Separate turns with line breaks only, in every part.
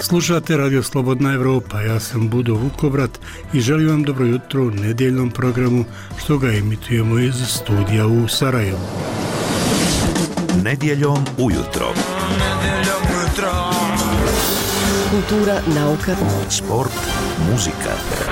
Slušate Radio Slobodna Evropa, ja sam Budo Vukovrat i želim vam dobro jutro u nedjeljnom programu što ga emitujemo iz studija u Sarajevu.
Nedjeljom ujutro.
Kultura, nauka,
sport, muzika.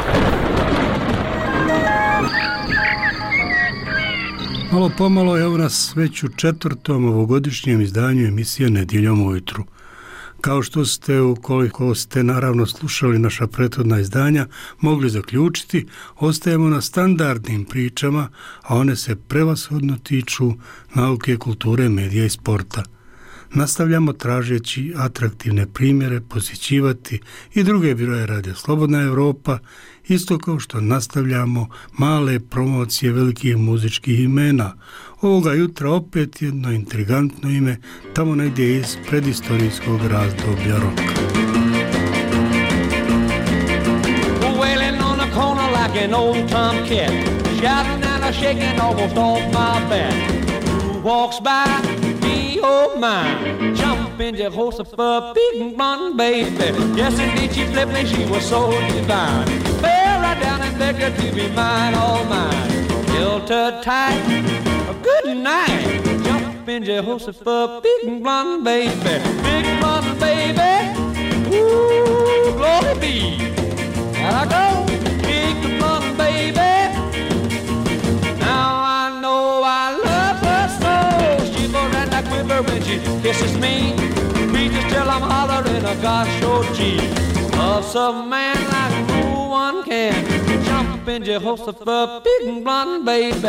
Malo pomalo evo nas već u 4. ovogodišnjem izdanju emisije Nedjeljom ujutru. Kao što ste, ukoliko ste naravno slušali naša prethodna izdanja, mogli zaključiti, ostajemo na standardnim pričama, a one se prevashodno tiču nauke, kulture, medija i sporta. Nastavljamo tražeći atraktivne primjere, posjećivati i druge biroje Radio Slobodna Evropa, isto kao što nastavljamo male promocije velikih muzičkih imena. Ovoga jutra opet jedno intrigantno ime, tamo negdje iz predistorijskog razdoblja roka.
Wailing on the corner like an old tomcat, shouting and a-shaking almost off my back. Who walks by? Me, oh my, jump in your horse for big blonde baby. Yes, indeed, she flipped me, she was so divine. Fell right down and begged her to be mine, all mine. Held her tight, a good night. Jump in your horse for big blonde baby. Big blonde baby, ooh, glory be. There I go, big blonde baby. Now I know I love her so. She goes and I quiver when she kisses me. Me just till I'm hollering a gosh, oh gee. Love some man like no one can. Jump in your horse of a big blonde baby.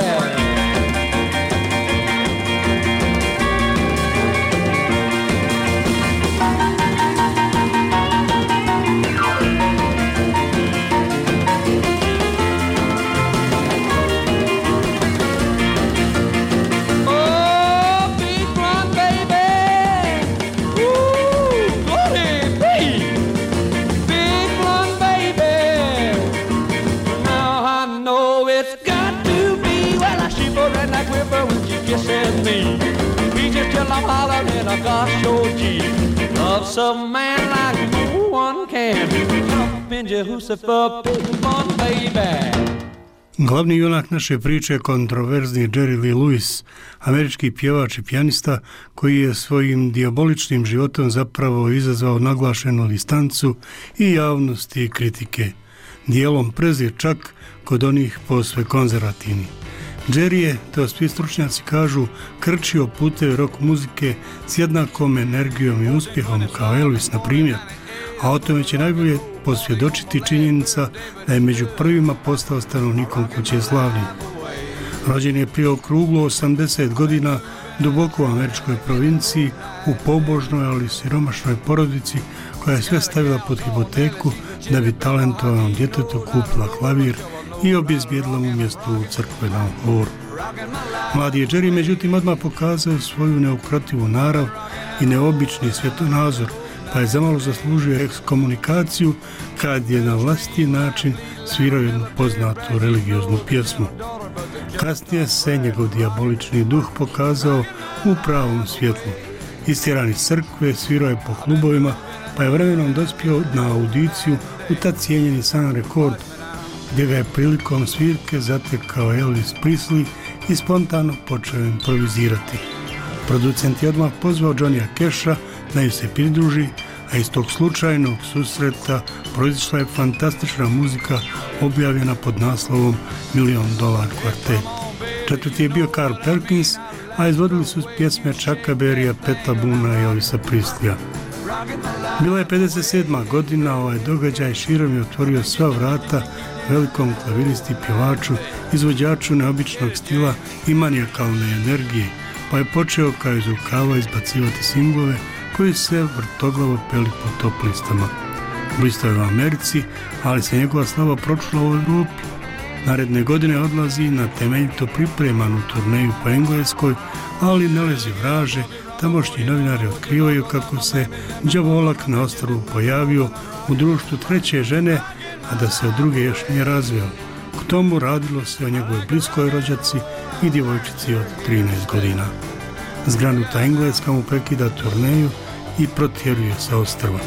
Me. We just tell I'm hollering a gosh, oh gee. Love some man like no one can. Jump in your hoose for big one, baby.
Glavni junak naše priče je kontroverzni Jerry Lee Lewis, američki pjevač i pijanista koji je svojim dijaboličnim životom zapravo izazvao naglašenu distancu i javnosti i kritike. Dijelom prezir čak kod onih posve konzervativnih. Jerry je, to svi stručnjaci kažu, krčio puteve rock muzike s jednakom energijom i uspjehom kao Elvis, na primjer, a o tome će najbolje posvjedočiti činjenica da je među prvima postao stanovnikom kuće slavnih. Rođen je prije okruglo 80 godina duboko u američkoj provinciji u pobožnoj, ali siromašnoj porodici koja je sve stavila pod hipoteku da bi talentovanom djetetu kupila klavir i obezbijedila mu mjesto u crkvenom horu. Mladi je Jerry međutim odmah pokazao svoju neukrotivu narav i neobični svjetonazor, pa je zamalo zaslužio ekskomunikaciju kad je na vlastiti način svirao jednu poznatu religioznu pjesmu. Kasnije se njegov dijabolični duh pokazao u pravom svjetlu. Istjeran iz crkve, svirao je po klubovima, pa je vremenom dospio na audiciju u tad cijenjeni Sun Record, gdje ga je prilikom svirke zatekao Elvis Presley i spontano počeo improvizirati. Producent je odmah pozvao Johnnya Casha da im se pridruži, a iz tog slučajnog susreta proizišla je fantastična muzika objavljena pod naslovom $1 Million Quartet. Četvrti je bio Carl Perkins, a izvodili su pjesme Chucka Berrya, Petta Boona i Elvisa Presleya. Bila je 57. godina, ovaj događaj širom je otvorio sva vrata velikom klaviristi, pjevaču, izvođaču neobičnog stila i manijakalne energije, pa je počeo kao iz rukava izbacivati singlove koji se vrtoglavo peli po top listama. Blistao je u Americi, ali se njegova slava pročula u Europi. Naredne godine odlazi na temeljito pripremanu turneju po Engleskoj, ali ne lezi vraže, tamošnji novinari otkrivaju kako se đavolak na ostrvu pojavio u društvu treće žene, a da se od druge još nije razveo. K tomu radilo se o njegovoj bliskoj rođaci i djevojčici od 13 godina. Zgranuta Engleska mu prekida turneju i protjeruje sa ostrva.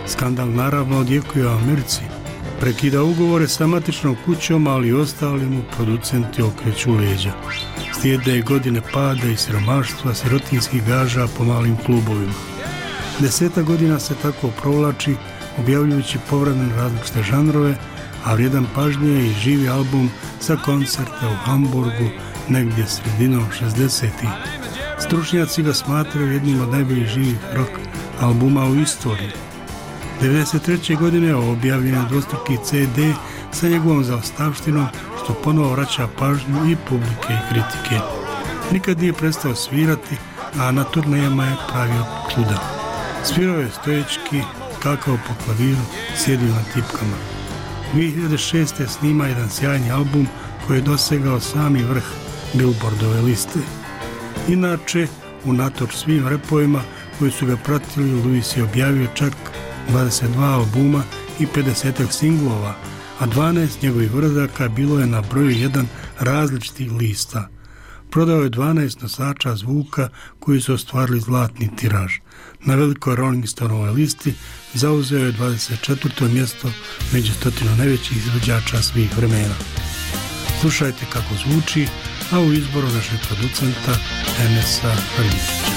Skandal naravno odjekuje u Americi. Prekida ugovore sa matičnom kućom, ali i ostali mu producenti okreću leđa. Slijede godine pada i siromaštva, sirotinskih gaža po malim klubovima. 10 godina se tako provlači, objavljujući povremeno različite žanrove, a vrijedan pažnje je i živi album sa koncerta u Hamburgu negdje sredinom 60-ih. Stručnjaci ga smatraju jednim od najboljih živih rock albuma u istoriji. 1993. godine objavljen je dvostruki CD sa njegovom zaostavštinom, što ponovo vraća pažnju i publike i kritike. Nikad nije prestao svirati, a na turnejama je pravio čuda. Svirao je stojećki, skakao po klaviru, sjedio na tipkama. 2006. snima jedan sjajni album koji je dosegao sami vrh Billboardove liste. Inače, unatoč svim repovima koji su ga pratili, Louis je objavio čak 22 albuma i 50 singlova, a 12 njegovih uradaka bilo je na broju 1 različitih lista. Prodao je 12 nosača zvuka koji su ostvarili zlatni tiraž. Na velikoj Rolling Stoneovoj listi zauzeo je 24. mjesto među 100 najvećih izvođača svih vremena. Slušajte kako zvuči, a u izboru našeg producenta Enesa Hrničića.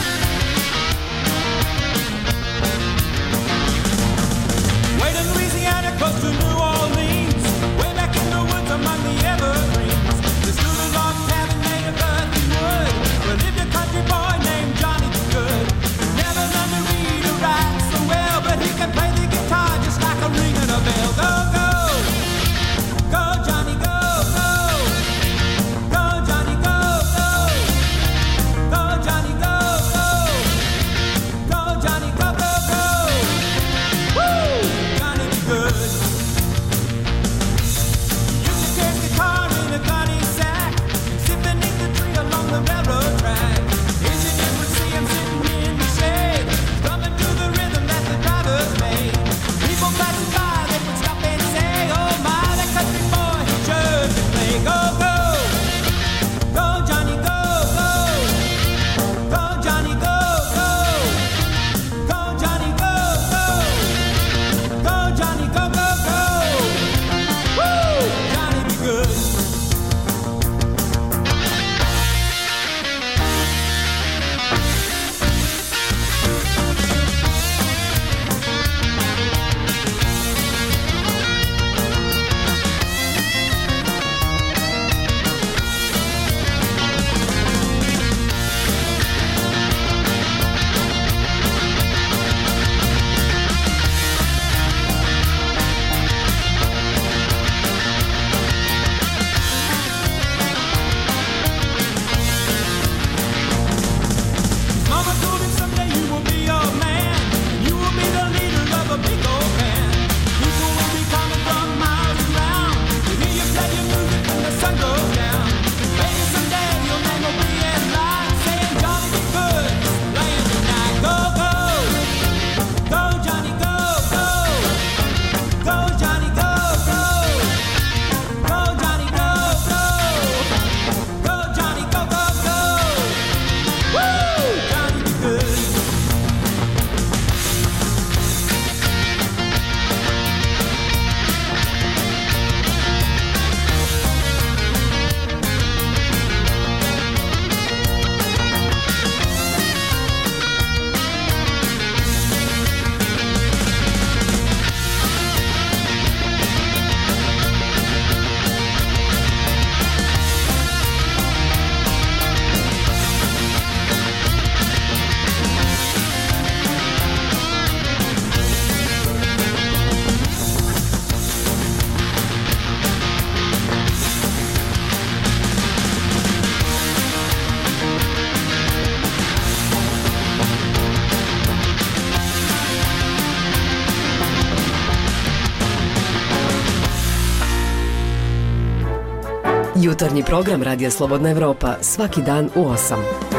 Jutarnji program Radija Slobodna Evropa, svaki dan u 8.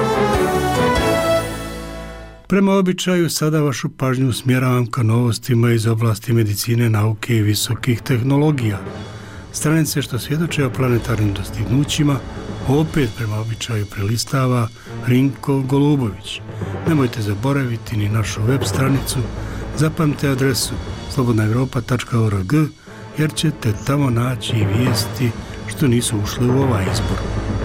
Prema običaju, sada vašu pažnju usmjeravam ka novostima iz oblasti medicine, nauke i visokih tehnologija. Stranice što svjedoče o planetarnim dostignućima opet prema običaju prelistava Rinko Golubović. Nemojte zaboraviti ni našu web stranicu Zapamte adresu slobodnaevropa.org jer ćete tamo naći i vijesti što nisu ušle u ovaj izbor.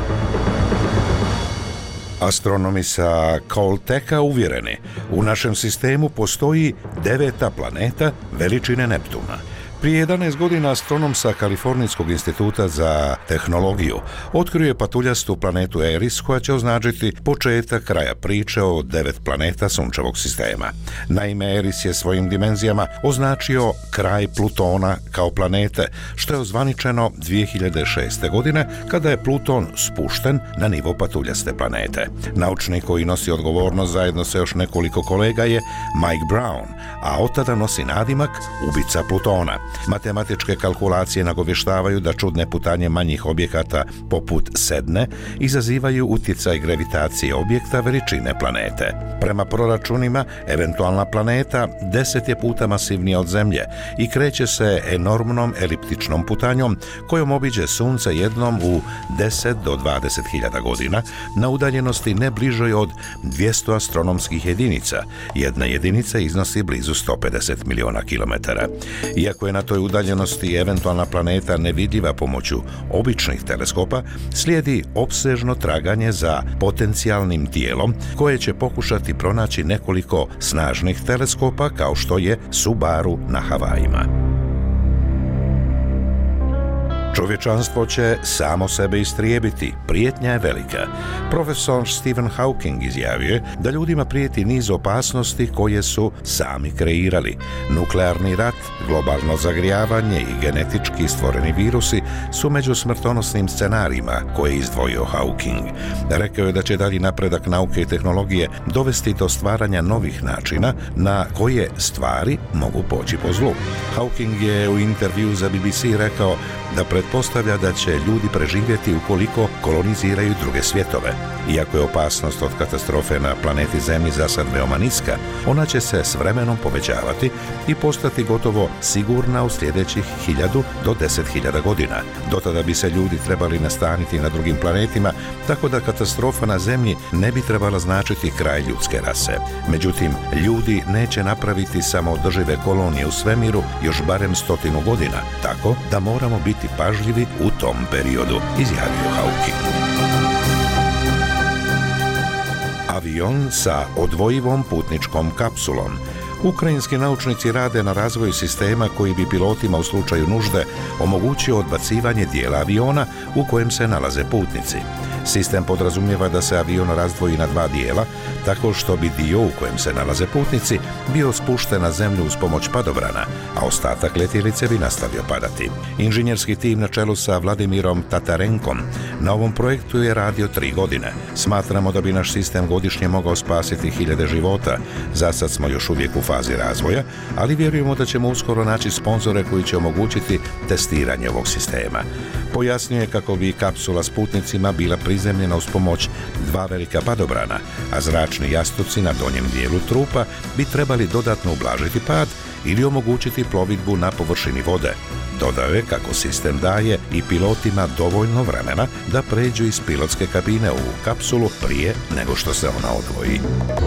Astronomi sa Caltecha uvjereni, u našem sistemu postoji 9. planeta veličine Neptuna. Prije 11 godina astronom sa Kalifornijskog instituta za tehnologiju otkrio je patuljastu planetu Eris koja će označiti početak kraja priče o 9 planeta sunčevog sistema. Naime, Eris je svojim dimenzijama označio kraj Plutona kao planete, što je ozvaničeno 2006. godine kada je Pluton spušten na nivo patuljaste planete. Naučnik koji nosi odgovornost zajedno sa još nekoliko kolega je Mike Brown, a od tada nosi nadimak ubica Plutona. Matematičke kalkulacije nagovještavaju da čudne putanje manjih objekata poput Sedne izazivaju utjecaj gravitacije objekta veličine planete. Prema proračunima, eventualna planeta 10 je puta masivnija od Zemlje i kreće se enormnom eliptičnom putanjom kojom obiđe Sunce jednom u 10 do 20.000 godina na udaljenosti ne bližoj od 200 astronomskih jedinica. Jedna jedinica iznosi blizu 150 miliona kilometara. Iako je na toj udaljenosti eventualna planeta nevidljiva pomoću običnih teleskopa, slijedi opsežno traganje za potencijalnim tijelom koje će pokušati pronaći nekoliko snažnih teleskopa kao što je Subaru na Havajima. Čovječanstvo će samo sebe istrijebiti, prijetnja je velika. Profesor Stephen Hawking izjavio je da ljudima prijeti niz opasnosti koje su sami kreirali. Nuklearni rat, globalno zagrijavanje i genetički stvoreni virusi su među smrtonosnim scenarijima koje je izdvojio Hawking. Rekao je da će dalji napredak nauke i tehnologije dovesti do stvaranja novih načina na koje stvari mogu poći po zlu. Hawking je u intervju za BBC rekao da pretpostavlja da će ljudi preživjeti ukoliko koloniziraju druge svjetove. Iako je opasnost od katastrofe na planeti Zemlji za sad veoma niska, ona će se s vremenom povećavati i postati gotovo sigurna u sljedećih 1000 do 10.000 godina. Do tada bi se ljudi trebali nastaniti na drugim planetima, tako da katastrofa na Zemlji ne bi trebala značiti kraj ljudske rase. Međutim, ljudi neće napraviti samoodržive kolonije u svemiru još barem 100 godina, tako da moramo biti pažljivi u tom periodu, izjavio Hawking. Avion sa odvojivom putničkom kapsulom. Ukrajinski naučnici rade na razvoju sistema koji bi pilotima u slučaju nužde omogućio odbacivanje dijela aviona u kojem se nalaze putnici. Sistem podrazumijeva da se avion razdvoji na 2 dijela, tako što bi dio u kojem se nalaze putnici bio spušten na zemlju uz pomoć padobrana, a ostatak letjelice bi nastavio padati. Inženjerski tim na čelu sa Vladimirom Tatarenkom na ovom projektu je radio 3 godine. Smatramo da bi naš sistem godišnje mogao spasiti 1000 života. Za sad smo još uvijek u fazi razvoja, ali vjerujemo da ćemo uskoro naći sponzore koji će omogućiti testiranje ovog sistema. Pojasnio je kako bi kapsula s putnicima bila prizemljena uz pomoć 2 velika padobrana, a zračni jastuci na donjem dijelu trupa bi trebali dodatno ublažiti pad ili omogućiti plovidbu na površini vode. Dodao je kako sistem daje i pilotima dovoljno vremena da pređu iz pilotske kabine u kapsulu prije nego što se ona odvoji.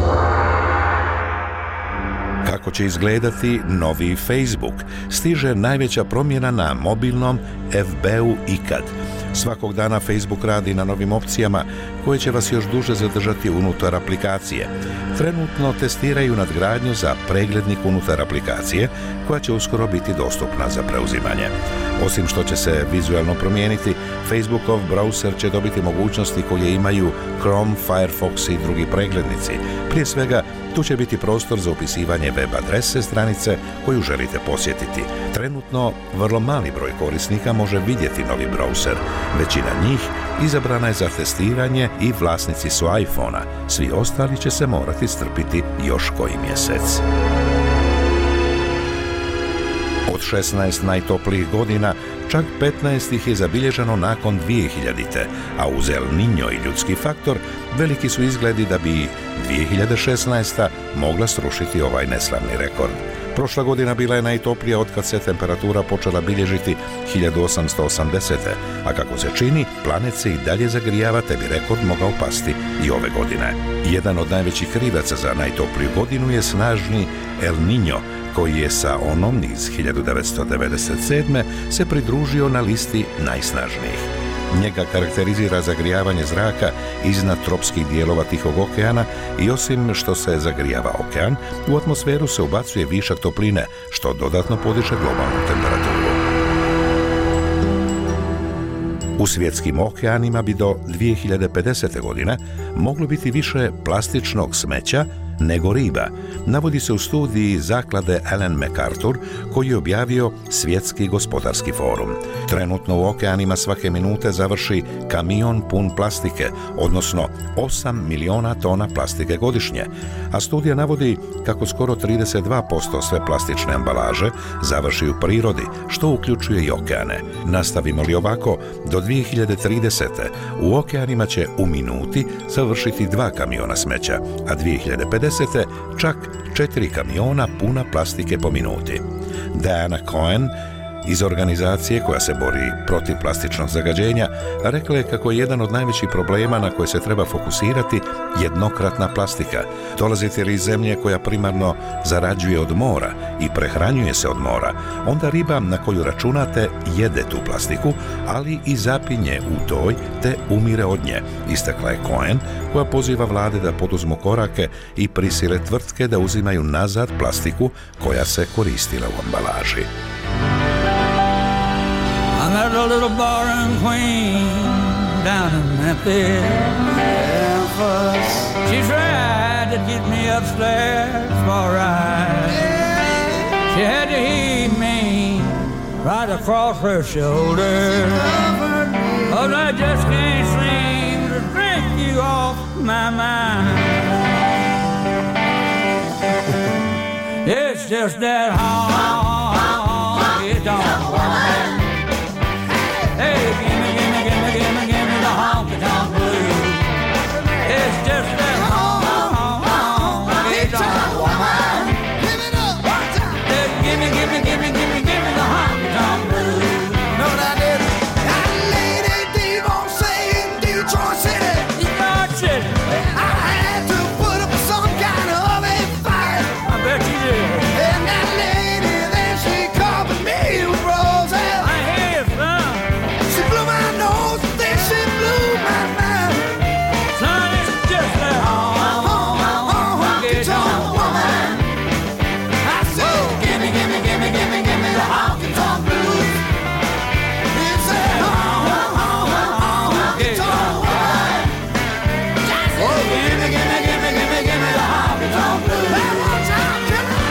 Kako će izgledati novi Facebook? Stiže najveća promjena na mobilnom FB-u ikad. Svakog dana Facebook radi na novim opcijama koje će vas još duže zadržati unutar aplikacije. Trenutno testiraju nadgradnju za preglednik unutar aplikacije koja će uskoro biti dostupna za preuzimanje. Osim što će se vizualno promijeniti, Facebookov browser će dobiti mogućnosti koje imaju Chrome, Firefox i drugi preglednici. Prije svega, tu će biti prostor za upisivanje web adrese stranice koju želite posjetiti. Trenutno, vrlo mali broj korisnika može vidjeti novi browser. Većina njih izabrana je za testiranje i vlasnici su iPhone-a. Svi ostali će se morati strpiti još koji mjesec. Od 16 najtoplijih godina, čak 15 ih je zabilježeno nakon 2000-te, a uz El Niño i ljudski faktor, veliki su izgledi da bi 2016. mogla srušiti ovaj neslavni rekord. Prošla godina bila je najtoplija otkad se temperatura počela bilježiti 1880. A kako se čini, planet se i dalje zagrijava, te bi rekord mogao pasti i ove godine. Jedan od najvećih krivaca za najtopliju godinu je snažni El Niño, koji je sa onom iz 1997. se pridružio na listi najsnažnijih. Njega karakterizira zagrijavanje zraka iznad tropskih dijelova Tihog okeana i osim što se zagrijava okean, u atmosferu se ubacuje višak topline, što dodatno podiže globalnu temperaturu. U svjetskim okeanima bi do 2050. godine moglo biti više plastičnog smeća nego riba, navodi se u studiji zaklade Ellen MacArthur koji je objavio Svjetski gospodarski forum. Trenutno u okeanima svake minute završi kamion pun plastike, odnosno 8 miliona tona plastike godišnje, a studija navodi kako skoro 32% sve plastične ambalaže završi u prirodi, što uključuje i okeane. Nastavimo li ovako, do 2030. u okeanima će u minuti završiti 2 kamiona smeća, a 2050. čak 4 kamiona puna plastike po minuti. Diana Cohen iz organizacije koja se bori protiv plastičnog zagađenja rekla je kako je jedan od najvećih problema na koje se treba fokusirati jednokratna plastika. Dolazite li iz zemlje koja primarno zarađuje od mora i prehranjuje se od mora, onda riba na koju računate jede tu plastiku, ali i zapinje u toj te umire od nje, istakla je Cohen, koja poziva vlade da poduzmu korake i prisile tvrtke da uzimaju nazad plastiku koja se koristila u ambalaži.
I met a little barroom queen down in Memphis. She tried to get me upstairs for a ride. She had to heave me right across her shoulder. But I just can't seem to drink you off my mind. It's just that honky tonk woman. Hey, gimme the honky tonk blues. It's just that honky tonk woman. Give it up one time. Gimme the honky tonk blues. No, I didn't. That lady deep on saying Detroit City. Detroit City. I had to put up some kind of a fight. I bet you did. And that lady, then she covered me with roses. I hear you, son. She blew my nose, then she blew my mind. Son, it's just that honky tonk woman. I said, gimme the honky tonk blues. It's that honky tonk woman. Oh, gimme the honky tonk blues. One more time, come on.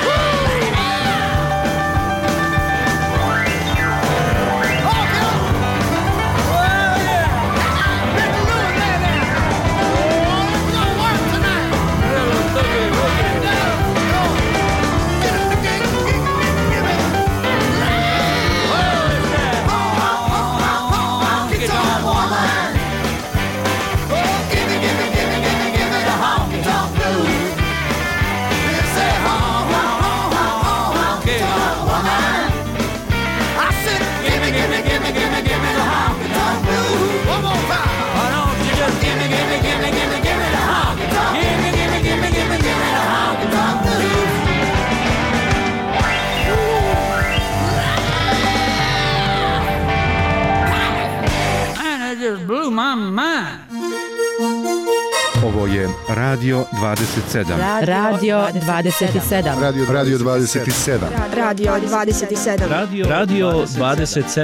Ovo je Radio 27.
Radio 27.
Radio 27.
Radio 27.
Radio 27.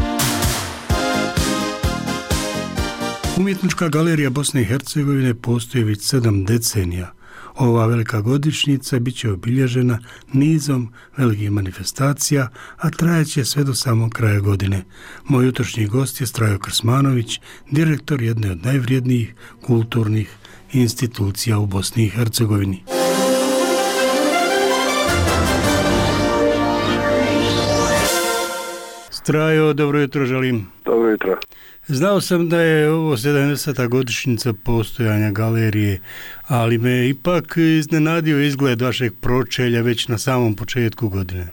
Umjetnička galerija Bosne i Hercegovine postoji već 7 decenija. Ova velika godišnjica bit će obilježena nizom velikih manifestacija, a trajaće sve do samog kraja godine. Moj jutrošnji gost je Strajo Krsmanović, direktor jedne od najvrijednijih kulturnih institucija u Bosni i Hercegovini. Strajo, dobro jutro želim.
Dobro jutro.
Znao sam da je ovo 70. godišnjica postojanja galerije, ali me ipak iznenadio izgled vašeg pročelja već na samom početku godine.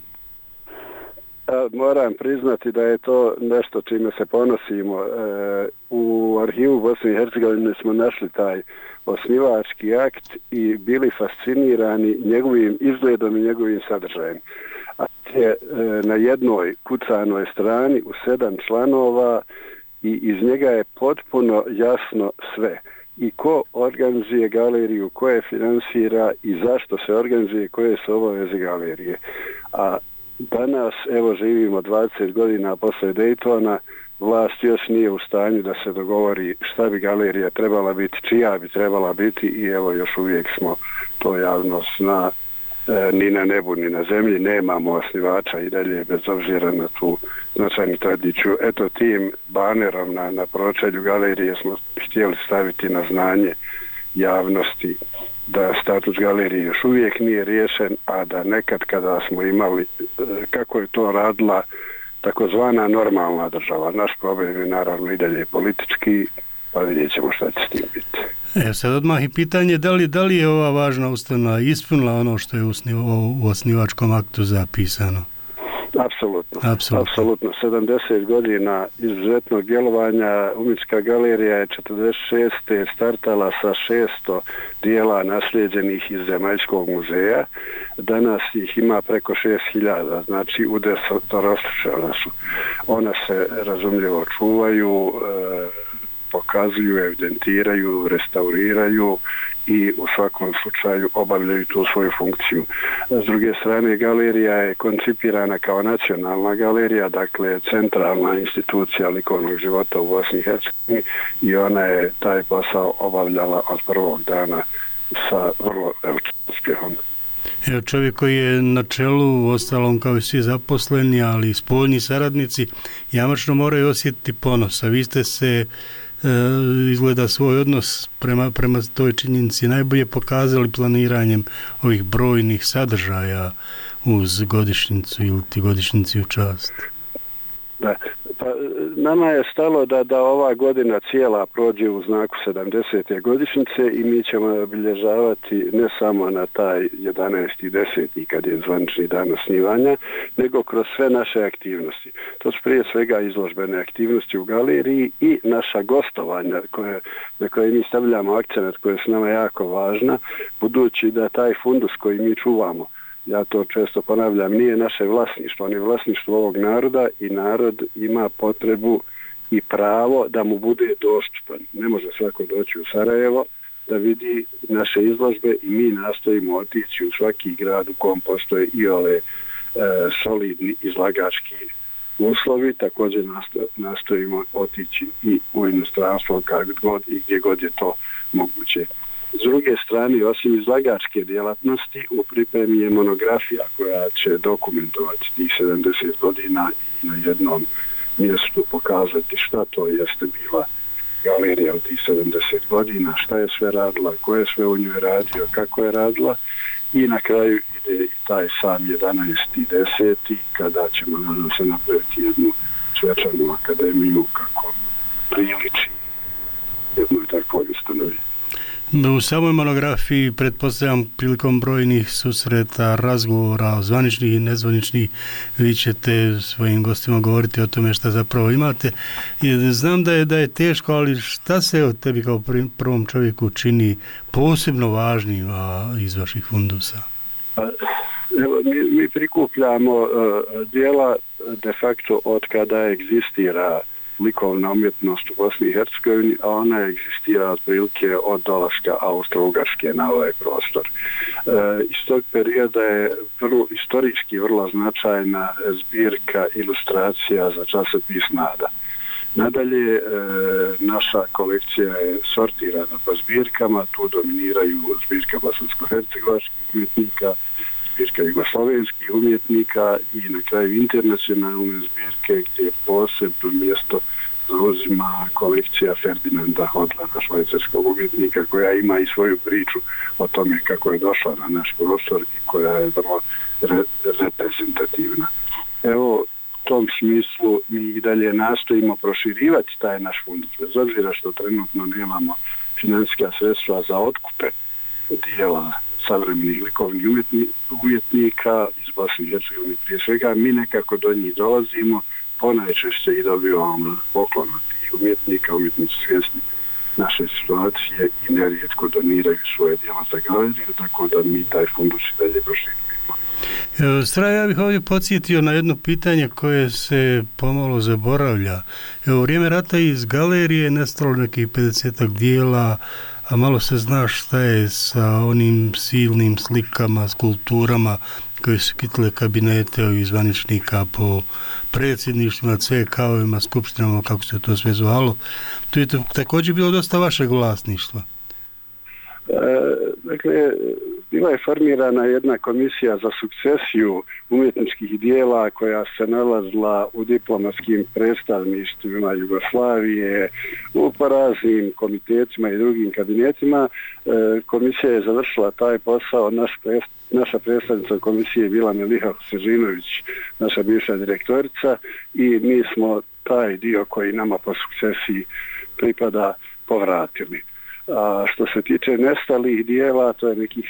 Moram priznati da je to nešto čime se ponosimo. U arhivu Bosne i Hercegovine smo našli taj osnivački akt i bili fascinirani njegovim izgledom i njegovim sadržajem. A je na jednoj kucanoj strani u 7 članova i iz njega je potpuno jasno sve. I ko organizuje galeriju, ko je finansira i zašto se organizuje, koje su obaveze galerije. A danas, evo, živimo 20 godina posle Daytona, vlast još nije u stanju da se dogovori šta bi galerija trebala biti, čija bi trebala biti i evo još uvijek smo, to javnost zna, ni na nebu ni na zemlji nemamo osnivača i dalje bez obzira na tu značajnu tradiciju. Eto, tim banerom na pročelju galerije smo htjeli staviti na znanje javnosti da status galerije još uvijek nije riješen, a da nekad kada smo imali, kako je to radila takozvana normalna država, naš problem je naravno i dalje politički, pa vidjet ćemo šta će s tim biti.
Sad odmah i pitanje da li je ova važna ustanova ispunila ono što je u osnivačkom aktu zapisano?
Apsolutno. 70 godina izuzetnog djelovanja. Umjetnička galerija je 46. startala sa 600 dijela naslijeđenih iz Zemaljskog muzeja. Danas ih ima preko 6000, znači udesetorostručena su. Ona se razumljivo čuvaju, pokazuju, evidentiraju, restauriraju i u svakom slučaju obavljaju tu svoju funkciju. S druge strane, galerija je koncipirana kao nacionalna galerija, dakle centralna institucija likovnog života u Bosni i Hercegovini i ona je taj posao obavljala od prvog dana sa vrlo velikim uspjehom.
Čovjek koji je na čelu, ostalom kao i svi zaposleni, ali i spoljni saradnici, jamačno moraju osjetiti ponos, a vi ste se izgleda svoj odnos prema toj činjenici najbolje pokazali planiranjem ovih brojnih sadržaja uz godišnjicu ili ti godišnjici u čast.
Da, pa nama je stalo da ova godina cijela prođe u znaku 70. godišnjice i mi ćemo obilježavati ne samo na taj 11.10. kad je zvanični dan osnivanja, nego kroz sve naše aktivnosti. To su prije svega izložbene aktivnosti u galeriji i naša gostovanja na koje mi stavljamo akcenat, koje su nama jako važna, budući da taj fundus koji mi čuvamo, ja to često ponavljam, nije naše vlasništvo, on je vlasništvo ovog naroda i narod ima potrebu i pravo da mu bude dostupan. Ne može svako doći u Sarajevo da vidi naše izložbe i mi nastojimo otići u svaki grad u kom postoje i ove solidni izlagački uslovi, također nastojimo otići i u inostranstvo kad god i gdje god je to moguće. S druge strane, osim izlagačke djelatnosti, u pripremi je monografija koja će dokumentovati tih 70 godina i na jednom mjestu pokazati šta to jeste bila galerija u tih 70 godina, šta je sve radila, ko je sve u njoj radio, kako je radila i na kraju ide i taj sam 11.10. kada ćemo nadam se napraviti jednu svečanu akademiju kako priliči jednoj takvoj ustanovi.
U samoj monografiji, pretpostavljam, prilikom brojnih susreta, razgovora, zvaničnih i nezvaničnih, vi ćete svojim gostima govoriti o tome šta zapravo imate. I znam da je teško, ali šta se od tebi kao prvom čovjeku čini posebno važnim iz vaših fundusa?
Evo, mi prikupljamo dijela de facto od kada egzistira likovna umjetnost u Bosni i Hercegovini, a ona egzistira otprilike od dolaska Austro-Ugarske na ovaj prostor. Iz tog perioda je istorijski vrlo značajna zbirka ilustracija za časopis Nada. Nadalje, naša kolekcija je sortirana po zbirkama, tu dominiraju zbirka bosansko-hercegovačkih umjetnika, zbirka jugoslovenskih umjetnika i na kraju internacionalne zbirke gdje posebno mjesto zauzima kolekcija Ferdinanda Hodlera, švajcarskog umjetnika, koja ima i svoju priču o tome kako je došla na naš prostor i koja je vrlo reprezentativna. Evo, tom smislu mi i dalje nastojimo proširivati taj naš fundus, bez obzira što trenutno nemamo financijska sredstva za otkupe dijela savremenih likovnih umjetnika iz Bosne i Hercegovine prije svega, mi nekako do njih dolazimo, ponajčešće i dobivamo poklon od tih umjetnika, umjetnici svjesni naše situacije i nerijetko doniraju svoje djela za galeriju, tako da mi taj fundus i dalje proširujemo.
Straj, ja bih ovdje podsjetio na jedno pitanje koje se pomalo zaboravlja. U vrijeme rata iz galerije nestalo nekih 50 dijela, a malo se zna šta je sa onim silnim slikama, skulpturama koje su kitile kabinete ovih zvaničnika po predsjedništvima, CK-ovima, skupštinama, kako se to sve zvalo. To je također bilo dosta vašeg vlasništva.
Dakle, bila je formirana jedna komisija za sukcesiju umjetničkih dijela koja se nalazila u diplomatskim predstavništvima Jugoslavije, u raznim komitetima i drugim kabinetima. Komisija je završila taj posao, naša predstavnica komisije je bila Meliha Sežinović, naša bivša direktorica, i mi smo taj dio koji nama po sukcesiji pripada povratili. A što se tiče nestalih dijela, to je nekih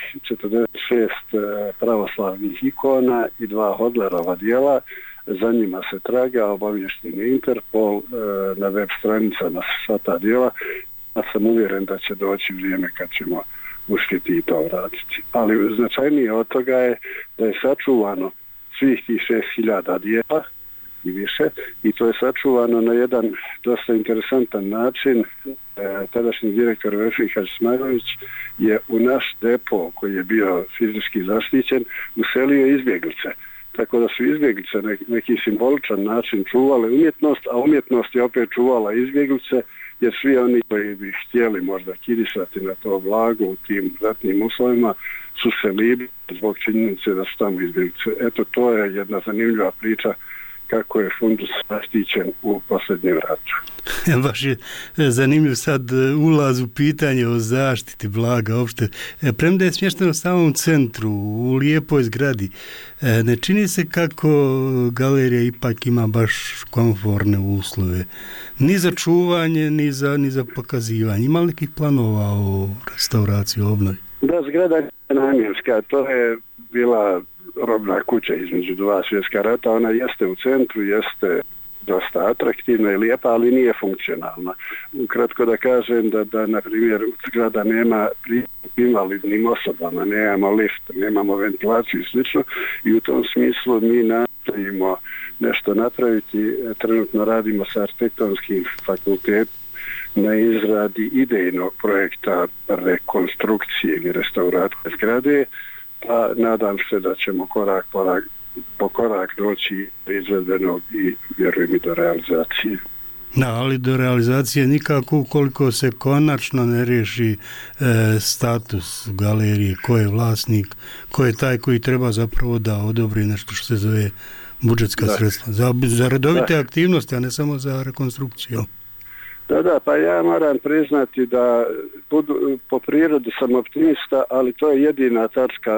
46 pravoslavnih ikona i 2 Hodlerova dijela. Za njima se traga, obavješten je Interpol, na web stranicama sva ta dijela. Ja sam uvjeren da će doći vrijeme kad ćemo uspjeti i to vratiti. Ali značajnije od toga je da je sačuvano svih tih 6000 dijela i više, i to je sačuvano na jedan dosta interesantan način. Tadašnji direktor Vefik Hađismajlović je u naš depo, koji je bio fizički zaštićen, uselio izbjeglice. Tako da su izbjeglice na neki simboličan način čuvale umjetnost, a umjetnost je opet čuvala izbjeglice, jer svi oni koji bi htjeli možda kidisati na to blago u tim ratnim uslovima su se libili zbog činjenice da su tamo izbjeglice. Eto, to je jedna zanimljiva priča kako je fundus zaštićen u posljednjem ratu.
Baš je zanimljiv sad ulaz u pitanje o zaštiti blaga opšte. Premda je smješteno u samom centru, u lijepoj zgradi, ne čini se kako galerija ipak ima baš komfortne uslove. Ni za čuvanje, ni za pokazivanje. Ima li nekih planova o restauraciji, obnovi?
Da, zgrada je namjenska. To je bila robna kuća između 2 svjetska rata. Ona jeste u centru, jeste dosta atraktivna i lijepa, ali nije funkcionalna. Ukratko da kažem da na primjer, zgrada nema pristup invalidnim osobama, nemamo lift, nemamo ventilaciju i slično, i u tom smislu mi nastojimo nešto napraviti. Trenutno radimo sa arhitektonskim fakultetom na izradi idejnog projekta rekonstrukcije ili restauracije zgrade, pa nadam se da ćemo korak po korak doći do izvedenog i vjerujem i do realizacije.
Da, ali do realizacije nikako ukoliko se konačno ne riješi status galerije, ko je vlasnik, ko je taj koji treba zapravo da odobri nešto što se zove budžetska sredstva. Za redovite aktivnosti, a ne samo za rekonstrukciju.
Da, pa ja moram priznati da po prirodi sam optimista, ali to je jedina tačka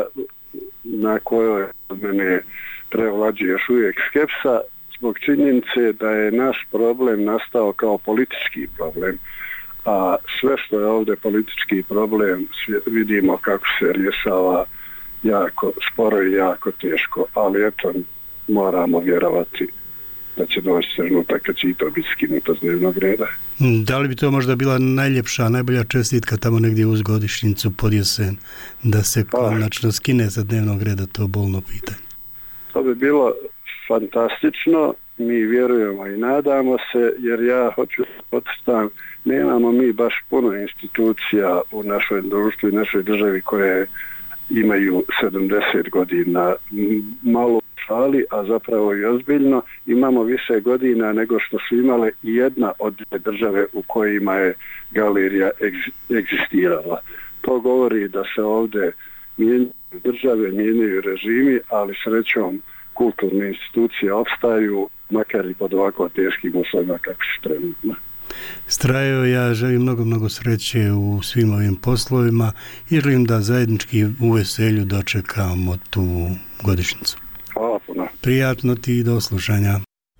na kojoj od mene prevlađuje još uvijek skepsa, zbog činjenice da je naš problem nastao kao politički problem, a sve što je ovdje politički problem vidimo kako se rješava jako sporo i jako teško, ali eto, moramo vjerovati da će doći trenutak kad će i to biti skinuto s dnevnog reda.
Da li bi to možda bila najljepša, najbolja čestitka tamo negdje uz godišnjicu pod jesen, da se konačno skine sa dnevnog reda to bolno pitanje?
To bi bilo fantastično, mi vjerujemo i nadamo se, jer ja hoću podcrtati, nemamo mi baš puno institucija u našoj društvu i našoj državi koje imaju 70 godina, malo šali, a zapravo i ozbiljno, imamo više godina nego što su imale i jedna od države u kojima je galerija egzistirala. To govori da se ovdje mijenjaju države, mijenjaju režimi, ali srećom kulturne institucije opstaju, makar i pod ovako teškim uslovima kako su trenutno.
Strajo, ja želim mnogo sreće u svim ovim poslovima i želim da zajednički u veselju dočekamo tu godišnjicu.
Hvala puno.
Prijatno ti i do slušanja.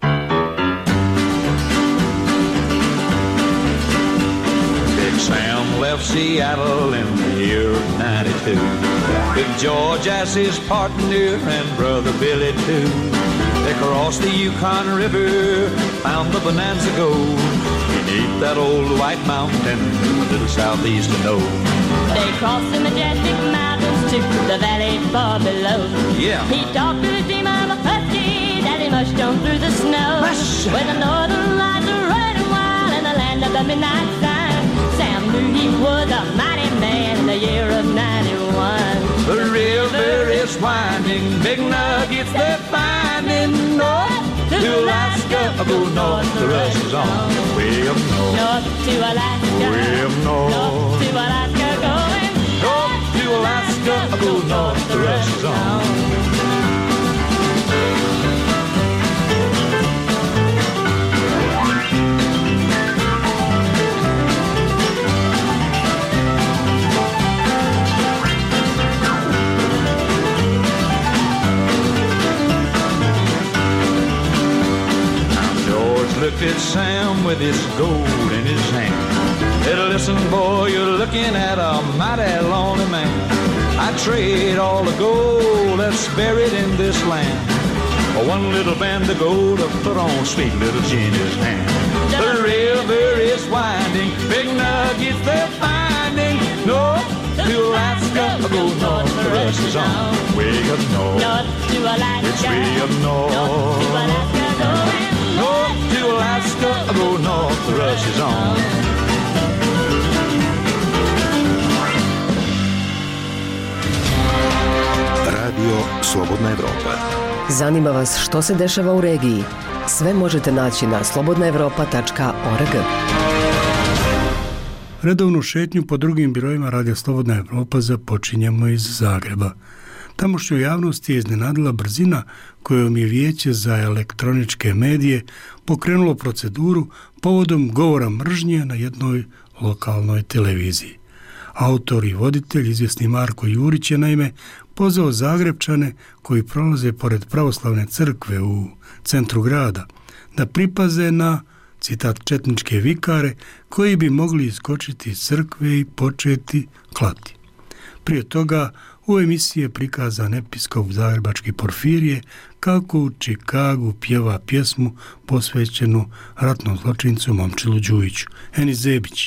Seattle in the year of 92. With George as his partner and brother Billy too. They crossed the Yukon River, found the Bonanza Gold beneath that old white mountain, a little southeast of Nome.
They crossed the majestic mountains to the valley far below.
Yeah.
He talked to his team of a husky that he mushed on through the snow. When the northern lights are running wild in the land of the midnight sun, Sam knew he was a mighty man in the year of 91.
The river is winding, big nuggets they're finding. North to Alaska, go north, the rush is on. Way up north.
North to Alaska.
Way up north.
North to Alaska going.
North to Alaska, go north, the rush is on. Looked at Sam with his gold in his hand. Said, listen, boy, you're looking at a mighty lonely man. I trade all the gold that's buried in this land for one little band of gold to put on sweet little Jenny's hand. The river is winding, big nuggets they're finding. North to Alaska, go north, the rush is on. Way up north.
North to Alaska.
It's way up north.
North to Alaska going.
North to Alaska, go north, the rush is on.
Radio Slobodna Evropa.
Zanima vas što se dešava u regiji? Sve možete naći na slobodnaevropa.org.
Redovnu šetnju po drugim birojima Radija Slobodna Evropa započinjemo iz Zagreba. Tamošnju javnost je iznenadila brzina kojom je Vijeće za elektroničke medije pokrenulo proceduru povodom govora mržnje na jednoj lokalnoj televiziji. Autor i voditelj, izvjesni Marko Jurić, je naime pozvao Zagrepčane koji prolaze pored pravoslavne crkve u centru grada da pripaze na, citat, četničke vikare koji bi mogli iskočiti iz crkve i početi klati. Prije toga u emisiji je prikazan episkop zagrebački Porfirije kako u Čikagu pjeva pjesmu posvećenu ratnom zločincu Momčilu Đujiću. Eni Zebić.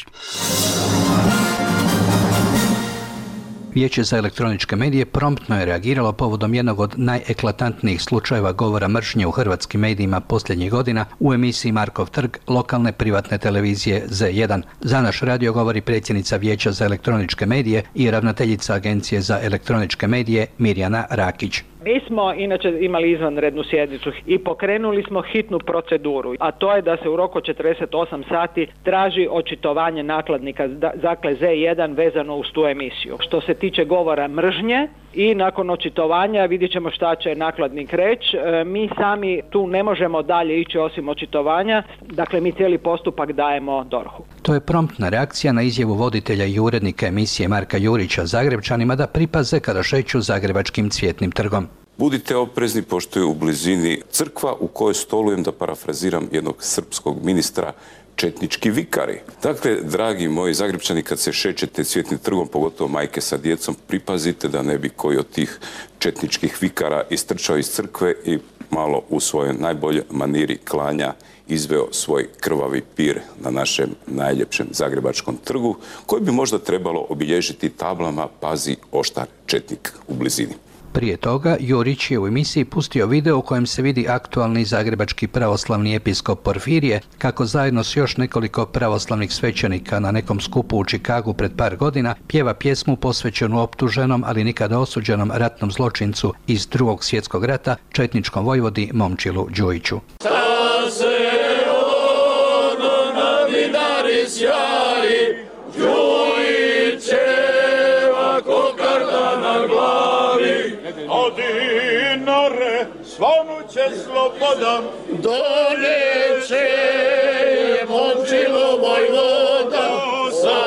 Vijeće za elektroničke medije promptno je reagiralo povodom jednog od najeklatantnijih slučajeva govora mržnje u hrvatskim medijima posljednjih godina u emisiji Markov trg lokalne privatne televizije Z1. Za naš radio govori predsjednica Vijeća za elektroničke medije i ravnateljica Agencije za elektroničke medije Mirjana Rakić.
Mi smo inače imali izvanrednu sjednicu i pokrenuli smo hitnu proceduru, a to je da se u roku 48 sati traži očitovanje nakladnika, dakle Z1 vezano uz tu emisiju. Što se tiče govora mržnje i nakon očitovanja vidjet ćemo šta će nakladnik reći. Mi sami tu ne možemo dalje ići osim očitovanja, dakle mi cijeli postupak dajemo DORH-u.
To je promptna reakcija na izjavu voditelja i urednika emisije Marka Jurića Zagrepčanima da pripaze kada šeću zagrebačkim Cvjetnim trgom.
Budite oprezni pošto je u blizini crkva u kojoj stolujem, da parafraziram jednog srpskog ministra, četnički vikari. Dakle, dragi moji Zagrepčani, kad se šećete Cvjetnim trgom, pogotovo majke sa djecom, pripazite da ne bi koji od tih četničkih vikara istrčao iz crkve i malo u svojoj najboljoj maniri klanja izveo svoj krvavi pir na našem najljepšem zagrebačkom trgu, koji bi možda trebalo obilježiti tablama "Pazi oštar četnik" u blizini.
Prije toga, Jurić je u emisiji pustio video u kojem se vidi aktualni zagrebački pravoslavni episkop Porfirije kako zajedno s još nekoliko pravoslavnih svećenika na nekom skupu u Čikagu pred par godina pjeva pjesmu posvećenu optuženom, ali nikada osuđenom ratnom zločincu iz Drugog svjetskog rata, četničkom vojvodi Momčilu Đujiću.
Dinare, svanuće sloboda, doneće Momčilo vojvoda, sa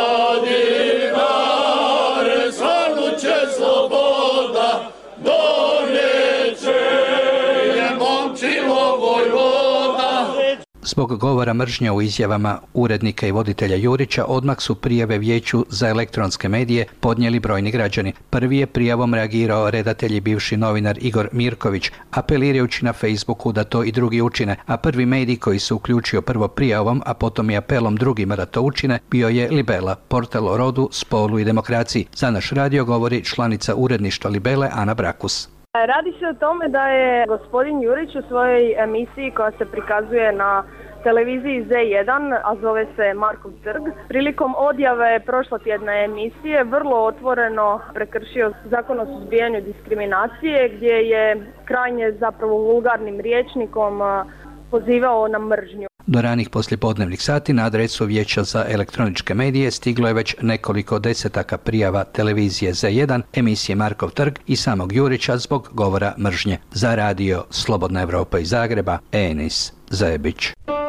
dinare, svanuće sloboda, doneće Momčilo vojvoda.
Zbog govora mržnje u izjavama urednika i voditelja Jurića odmah su prijave Vijeću za elektronske medije podnijeli brojni građani. Prvi je prijavom reagirao redatelj i bivši novinar Igor Mirković, apelirajući na Facebooku da to i drugi učine, a prvi medij koji se uključio prvo prijavom, a potom i apelom drugima da to učine, bio je Libela, portal o rodu, spolu i demokraciji. Za naš radio govori članica uredništva Libele Ana Brakus.
Radi se o tome da je gospodin Jurić u svojoj emisiji koja se prikazuje na televiziji Z1, a zove se Markov trg, prilikom odjave prošlotjedne emisije vrlo otvoreno prekršio zakon o suzbijanju diskriminacije, gdje je krajnje zapravo vulgarnim rječnikom pozivao na mržnju.
Do ranih poslijepodnevnih sati na adresu Vijeća za elektroničke medije stiglo je već nekoliko desetaka prijava televizije Z1, emisije Markov trg i samog Jurića zbog govora mržnje. Za radio Slobodna Evropa iz Zagreba, Enis Zajebić.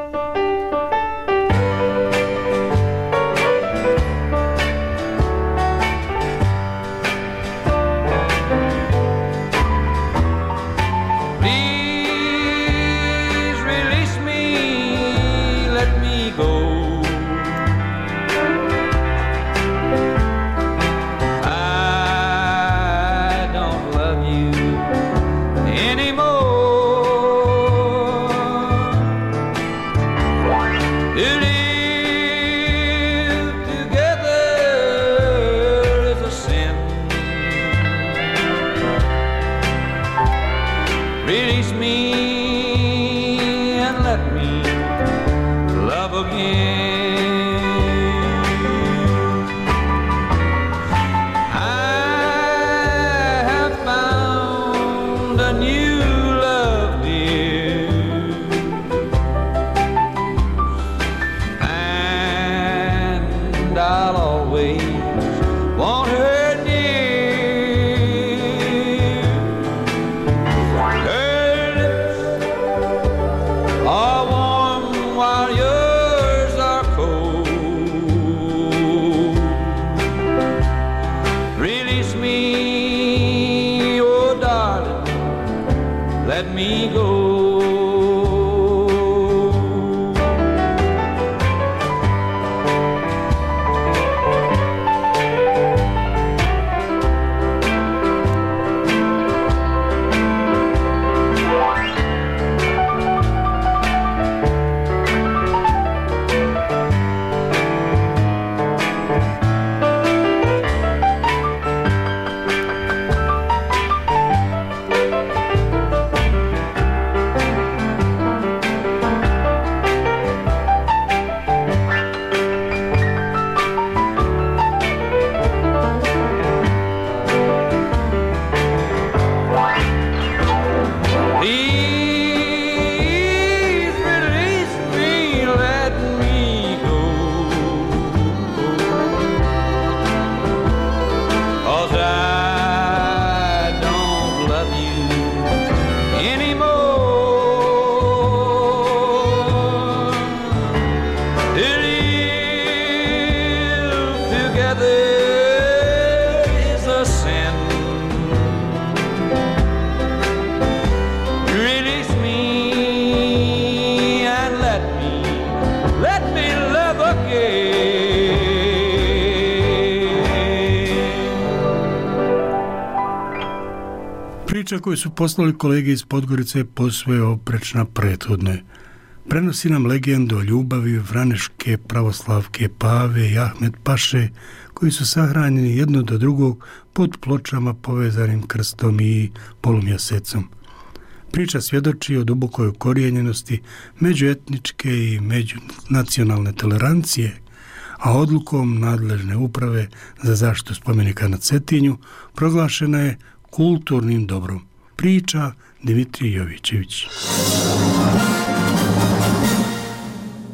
Priča koju su poslali kolege iz Podgorice je posve oprečna prethodne. Prenosi nam legendu o ljubavi Vraneške pravoslavke Pave i Ahmed Paše, koji su sahranjeni jedno do drugog pod pločama povezanim krstom i polumjesecom. Priča svjedoči o dubokoj ukorijenjenosti međuetničke i međunacionalne tolerancije, a odlukom nadležne uprave za zaštitu spomenika na Cetinju proglašena je kulturnim dobrom. Priča Dimitrij Jovićević.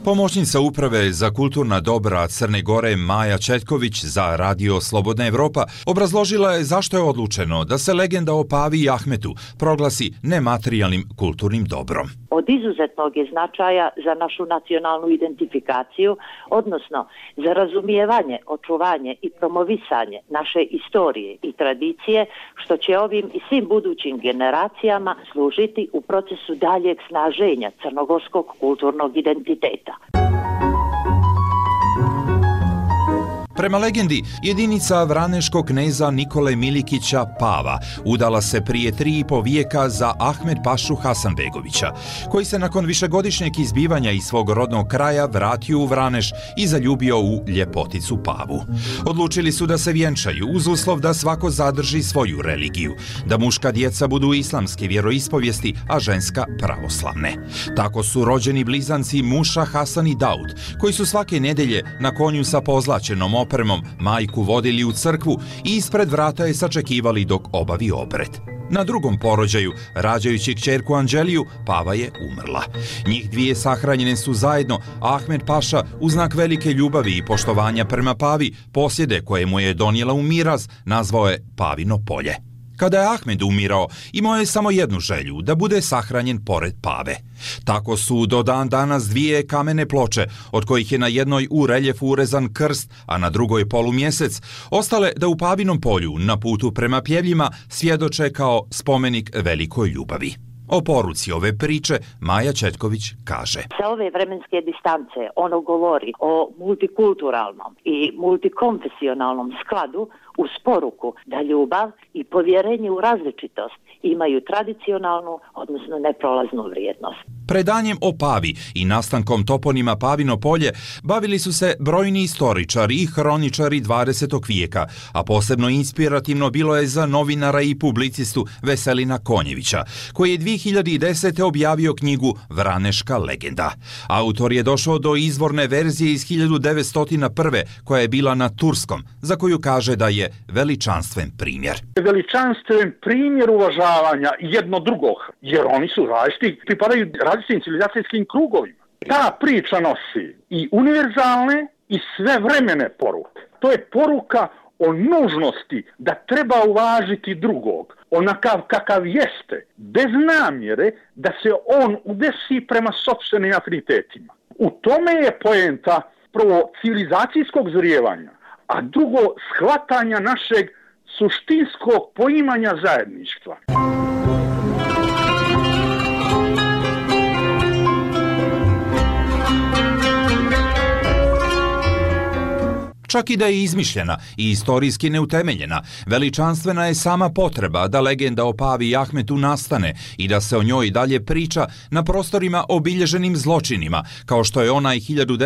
Pomoćnica uprave za kulturna dobra Crne Gore Maja Četković za Radio Slobodna Evropa obrazložila je zašto je odlučeno da se legenda o Pavi i Ahmetu proglasi nematerijalnim kulturnim dobrom.
Od izuzetnog je značaja za našu nacionalnu identifikaciju, odnosno za razumijevanje, očuvanje i promovisanje naše istorije i tradicije, što će ovim i svim budućim generacijama služiti u procesu daljeg snaženja crnogorskog kulturnog identiteta.
Prema legendi, jedinica vraneškog kneza Nikole Milikića Pava udala se prije 3,5 vijeka za Ahmed Pašu Hasanbegovića, koji se nakon višegodišnjeg izbivanja iz svog rodnog kraja vratio u Vraneš i zaljubio u ljepoticu Pavu. Odlučili su da se vjenčaju uz uslov da svako zadrži svoju religiju, da muška djeca budu islamske vjeroispovijesti, a ženska pravoslavne. Tako su rođeni blizanci Muša, Hasan i Daud, koji su svake nedelje na konju sa pozlaćenom opremom majku vodili u crkvu i ispred vrata je sačekivali dok obavi obred. Na drugom porođaju, rađajući kćerku Anđeliju, Pava je umrla. Njih dvije sahranjene su zajedno, a Ahmed Paša, u znak velike ljubavi i poštovanja prema Pavi, posjede koje mu je donijela u miraz, nazvao je Pavino polje. Kada je Ahmed umirao, imao je samo jednu želju, da bude sahranjen pored Pave. Tako su do dan danas 2 kamene ploče, od kojih je na jednoj u reljefu urezan krst, a na drugoj polumjesec, ostale da u Pavinom polju, na putu prema Pjevljima, svjedoče kao spomenik velikoj ljubavi. O poruci ove priče Maja Četković kaže:
Sa ove vremenske distance ono govori o multikulturalnom i multikonfesionalnom skladu uz poruku da ljubav i povjerenje u različitost imaju tradicionalnu, odnosno neprolaznu vrijednost.
Predanjem o Pavi i nastankom toponima Pavino polje bavili su se brojni istoričari i hroničari 20. vijeka, a posebno inspirativno bilo je za novinara i publicistu Veselina Konjevića, koji je 2010. objavio knjigu Vraneška legenda. Autor je došao do izvorne verzije iz 1901. koja je bila na turskom, za koju kaže da je veličanstven primjer.
Veličanstven primjer uvažavanja jedno drugog, jer oni su različiti, pripadaju različitim civilizacijskim krugovima. Ta priča nosi i univerzalne i svevremene poruke. To je poruka o nužnosti da treba uvažiti drugog, onakav kakav jeste, bez namjere da se on udesi prema sopstvenim afinitetima. U tome je poenta prvo civilizacijskog zrijevanja, a drugo shvatanja našeg suštinskog poimanja zajedništva.
Čak i da je izmišljena i istorijski neutemeljena, veličanstvena je sama potreba da legenda o Pavi i Ahmetu nastane i da se o njoj dalje priča na prostorima obilježenim zločinima, kao što je onaj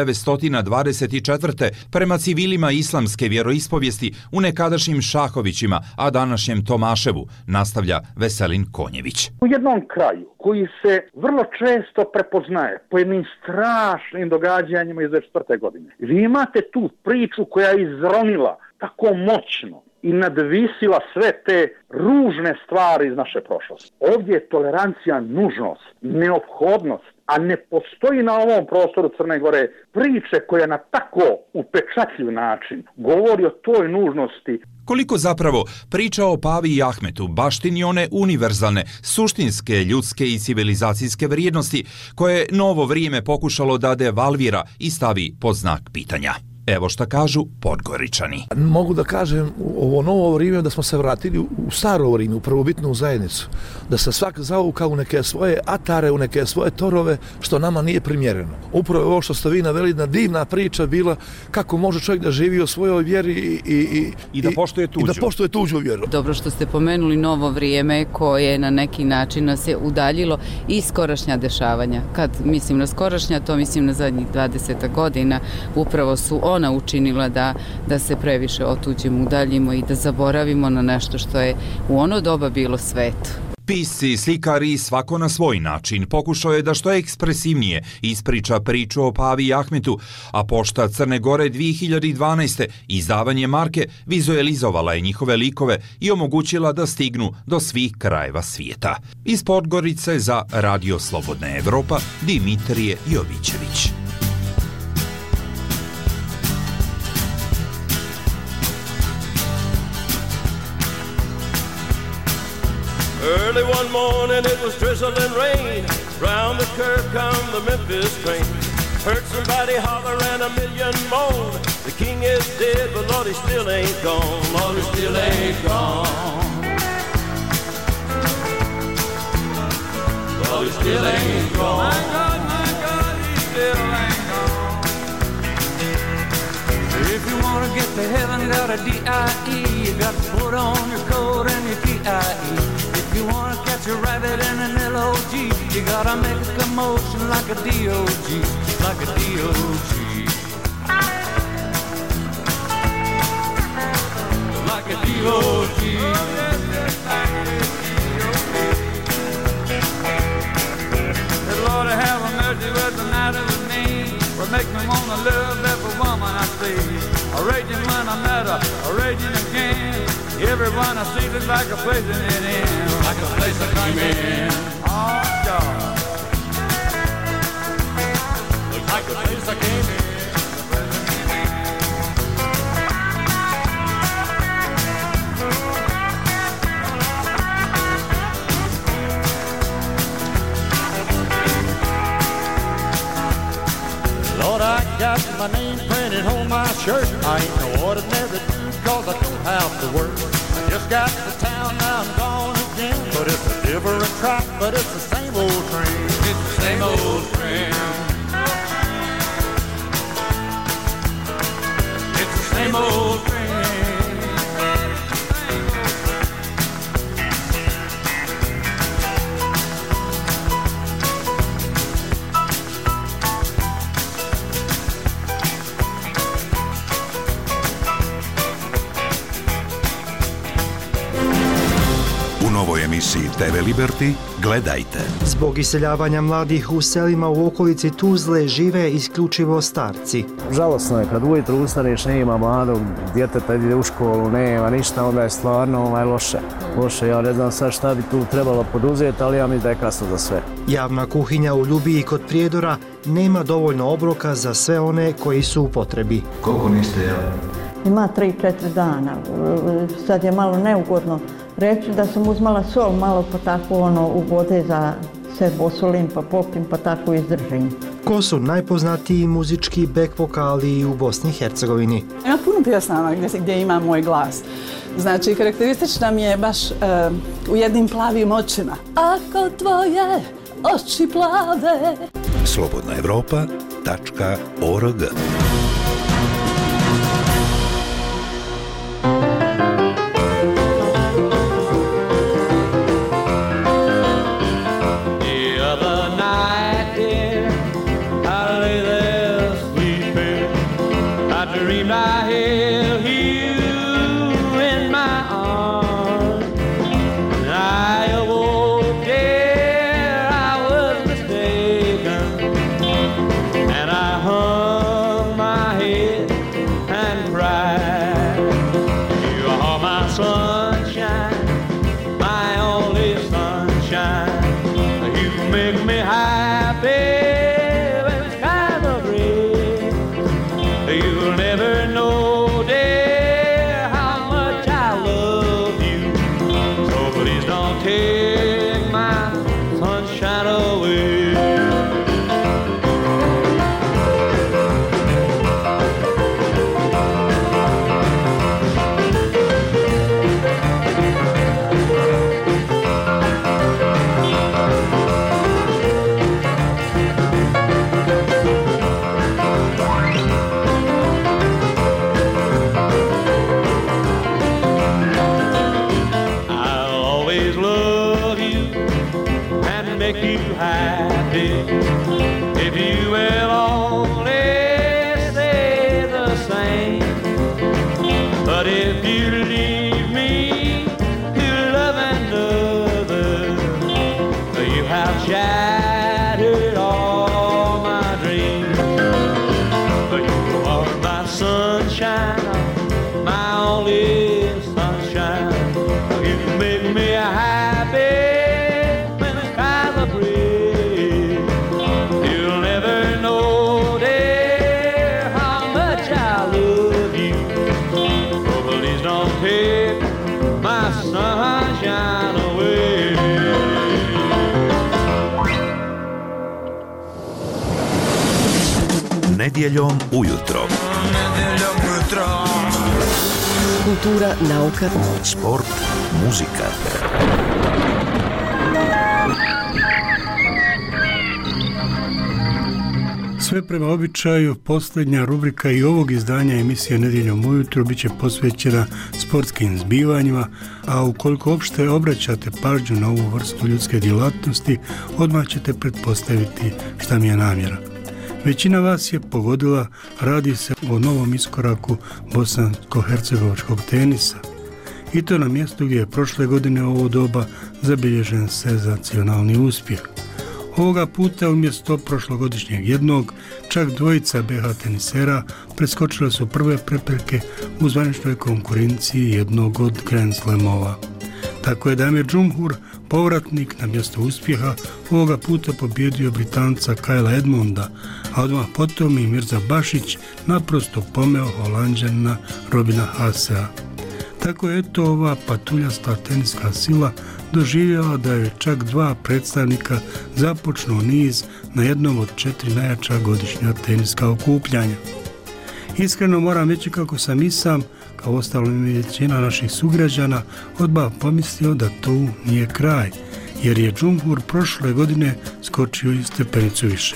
1924. prema civilima islamske vjeroispovijesti u nekadašnjim Šahovićima, a današnjem Tomaševu, nastavlja Veselin Konjević.
U jednom kraju koji se vrlo često prepoznaje po jednim strašnim događanjima iz 1924. godine. Vi imate tu priču koja je izronila tako moćno i nadvisila sve te ružne stvari iz naše prošlosti. Ovdje je tolerancija nužnost, neophodnost, a ne postoji na ovom prostoru Crne Gore priče koja na tako upečatljiv način govori o toj nužnosti.
Koliko zapravo priča o Pavi i Ahmetu baštini one univerzalne, suštinske, ljudske i civilizacijske vrijednosti koje novo vrijeme pokušalo da devalvira i stavi pod znak pitanja. Evo šta kažu Podgoričani.
Mogu da kažem u ovo novo vrijeme da smo se vratili u staro vrijeme, u prvobitnu zajednicu. Da se svak zavuka u neke svoje atare, u neke svoje torove, što nama nije primjereno. Upravo ovo što ste vi naveli, jedna divna priča bila kako može čovjek da živi o svojoj vjeri
i da poštuje tuđu
vjeru.
Dobro što ste pomenuli novo vrijeme koje na neki način nas je udaljilo i skorašnja dešavanja. Kad mislim na skorašnja, to mislim na zadnjih 20 godina. Upravo su ona učinila da se previše otuđimo, udaljimo i da zaboravimo na nešto što je u ono doba bilo sveto.
Pisci, slikari, svako na svoj način pokušao je da što ekspresivnije ispriča priču o Pavi i Ahmetu, a Pošta Crne Gore 2012. izdavanje marke vizualizovala je njihove likove i omogućila da stignu do svih krajeva svijeta. Iz Podgorice za Radio Slobodna Evropa, Dimitrije Jovićević.
Early one morning it was drizzling rain. Round the curve come the Memphis train. Heard somebody holler and a million moan. The king is dead, but Lord, he still ain't gone. Lord, he still ain't gone. Lord, he still ain't gone. My God, he still ain't gone. If you want to get to heaven, got a D.I.E. You got to put on your coat and your T.I.E. If you want to catch a rabbit in an L.O.G., you got to make a commotion like a D.O.G., like a D.O.G. Like a D.O.G. Lord, have mercy with the matter with me. What make me wanna love every woman I see. A raging when I met her, a raging again. Everyone I see looks like a place in it in. Like a place I came in. Oh, God. Looks like a place I came in. Lord, I got my name printed on my shirt. I ain't no ordinary dude, cause I don't have to work. I just got to town, now I'm gone again. But it's a different track, but it's the same old train. It's the same old train. It's the same old train.
U novoj emisiji TV Liberty gledajte.
Zbog iseljavanja mladih u selima u okolici Tuzle žive isključivo starci.
Žalosno je kad ujutru ustaneš, nema mladog djeteta, ide u školu, nema ništa, onda je stvarno loše. Loše, ja ne znam sad šta bi tu trebalo poduzeti, ali ja mislim da je kasno za sve.
Javna kuhinja u Ljubiji kod Prijedora nema dovoljno obroka za sve one koji su u potrebi.
Koliko niste jeli?
Ima 3-4 dana. Sad je malo neugodno reći da sam uzmala sol malo pa tako u vode za se posolim pa popim pa tako izdržim.
Ko su najpoznatiji muzički back vokali u Bosni i Hercegovini?
Ima puno pjesama gdje ima moj glas. Znači, karakteristična mi je baš u jednim plavim očima. Ako tvoje oči plave.
slobodnaevropa.org Nedjeljom ujutro.
Kultura, nauka,
sport, muzika.
Sve prema običaju, posljednja rubrika i ovog izdanja emisije Nedjeljom ujutro bit će posvećena sportskim zbivanjima, a ukoliko uopšte obraćate pažnju na ovu vrstu ljudske djelatnosti, odmah ćete pretpostaviti šta mi je namjera. Većina vas je pogodila, radi se o novom iskoraku bosansko-hercegovačkog tenisa. I to na mjestu gdje je prošle godine u ovo doba zabilježen senzacionalni uspjeh. Ovoga puta umjesto prošlogodišnjeg jednog, čak dvojica BH tenisera preskočile su prve prepreke u zvaničnoj konkurenciji jednog od Grand Slamova. Tako je Damir Džumhur, povratnik na mjesto uspjeha, ovoga puta pobjedio Britanca Kajla Edmonda, a odmah potom i Mirza Bašić naprosto pomeo Holanđanina Robina Haasea. Tako je eto ova patuljasta teniska sila doživjela da je čak dva predstavnika započnu niz na jednom od 4 najjača godišnja teniska okupljanja. Iskreno moram reći kako sam i sam, kao ostalom i većina naših sugrađana, odmah pomislio da tu nije kraj, jer je Džumhur prošle godine skočio i stepenicu više.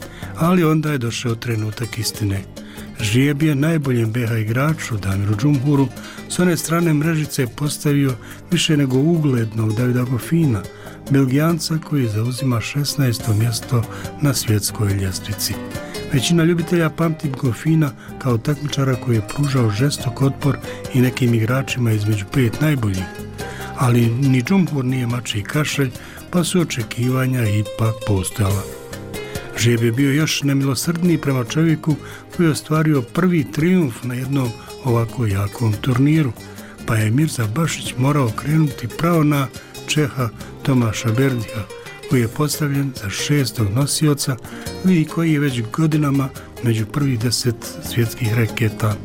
Ali onda je došao trenutak istine. Žrijeb je najboljem BH igraču Damiru Džumhuru s one strane mrežice postavio više nego uglednog Davida Goffina, Belgijanca koji zauzima 16. mjesto na svjetskoj ljestvici. Većina ljubitelja pamti Goffina kao takmičara koji je pružao žestok otpor i nekim igračima između 5 najboljih. Ali ni Džumhur nije mačji kašelj, pa su očekivanja ipak postojala. Žrijeb je bio još nemilosrdniji prema čovjeku koji je ostvario prvi trijumf na jednom ovako jakom turniru, pa je Mirza Bašić morao krenuti pravo na Čeha Tomaša Berdiha, koji je postavljen za 6. nosioca i koji je već godinama među prvih 10 svjetskih reketa.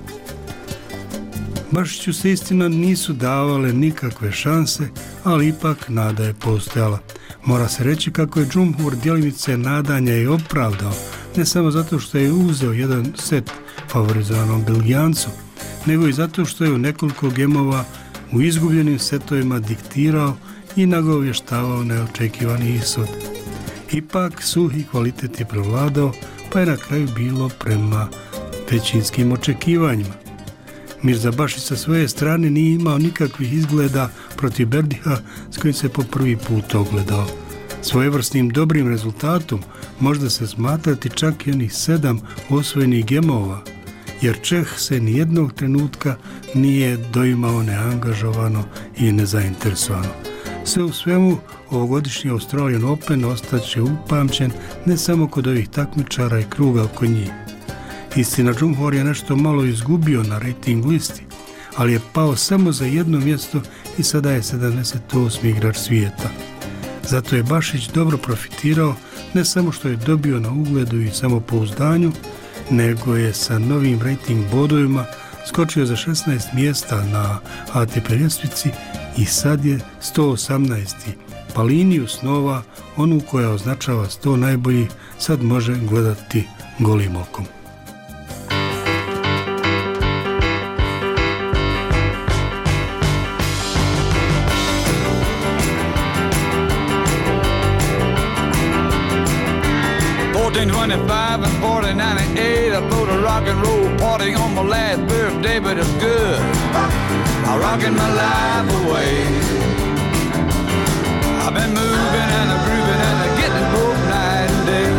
Bašiću se istina nisu davale nikakve šanse, ali ipak nada je postojala. Mora se reći kako je Džumhur djelimice nadanja i opravdao, ne samo zato što je uzeo jedan set favorizovanom Belgijancu, nego i zato što je u nekoliko gemova u izgubljenim setovima diktirao i nagovještavao neočekivani ishod. Ipak suhi kvalitet je prevladao, pa je na kraju bilo prema većinskim očekivanjima. Mirza Bašić sa svoje strane nije imao nikakvih izgleda protiv Berdiha s kojim se po prvi put ogledao. Svojevrsnim dobrim rezultatom možda se smatrati čak i onih 7 osvojenih gemova, jer Čeh se nijednog trenutka nije doimao neangažovano i nezainteresovano. Sve u svemu, ovogodišnji Australian Open ostaće upamćen ne samo kod ovih takmičara i kruga oko njih. Istina, Džumhur je nešto malo izgubio na rating listi, ali je pao samo za jedno mjesto i sada je 78. igrač svijeta. Zato je Bašić dobro profitirao, ne samo što je dobio na ugledu i samopouzdanju, nego je sa novim rating bodovima skočio za 16 mjesta na ATP ljestvici i sad je 118. Pa liniju snova, onu koja označava 100 najboljih, sad može gledati golim okom.
And 4098, I put a rock and roll party on my last birthday, but it's good. I'm rocking my life away. I've been moving and I'm grooving and I'm getting broke night and day.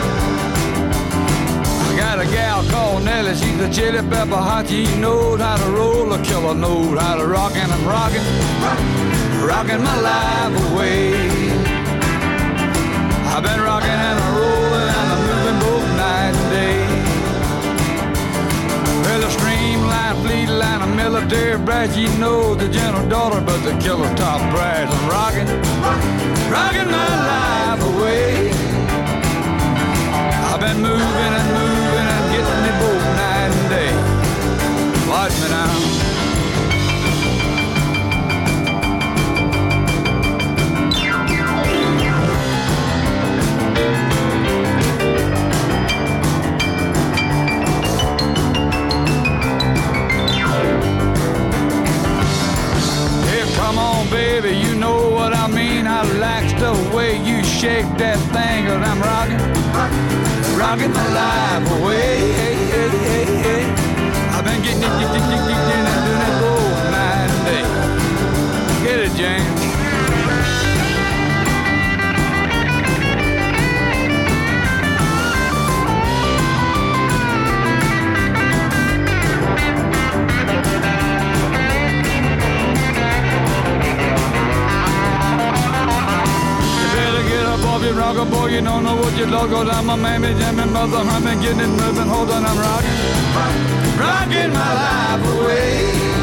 I got a gal called Nellie, she's a chili pepper hot. She knows how to roll, a killer knows how to rock, and I'm rocking my life away. I've been rocking and I'm rolling and I'm moving both night and day. Well, a streamline, fleet line, a military brat, you know the gentle daughter, but the killer top brass. I'm rocking my life away. I've been moving and moving and getting it both night and day. Watch me now. shake that thing, 'cause I'm rocking my life away. I've been getting it, and doing it all night and day. Get it, James. Rocker boy, you don't know what you look at. I'm a mammy jamming, mother humming, getting it moving. Hold on, I'm rocking my life away.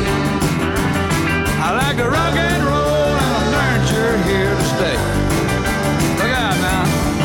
I like to rock and roll, and I'm darn sure here to stay. Look out now.